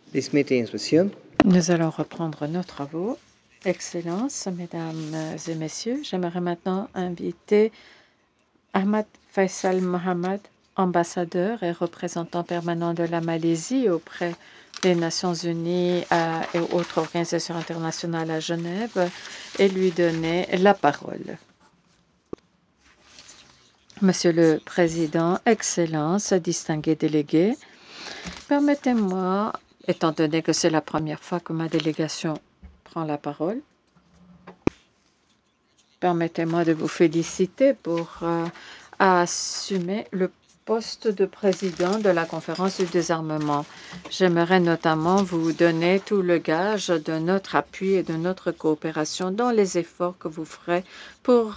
This meeting is resumed. Nous allons reprendre nos travaux. Excellences, Mesdames et Messieurs, j'aimerais maintenant inviter Ahmad Faisal Mohamed, ambassadeur et représentant permanent de la Malaisie auprès des Nations Unies et autres organisations internationales à Genève, et lui donner la parole. Monsieur le Président, Excellences, distingués délégués, permettez-moi, étant donné que c'est la première fois que ma délégation prend la parole, permettez-moi de vous féliciter pour assumer le poste de président de la conférence du désarmement. J'aimerais notamment vous donner tout le gage de notre appui et de notre coopération dans les efforts que vous ferez pour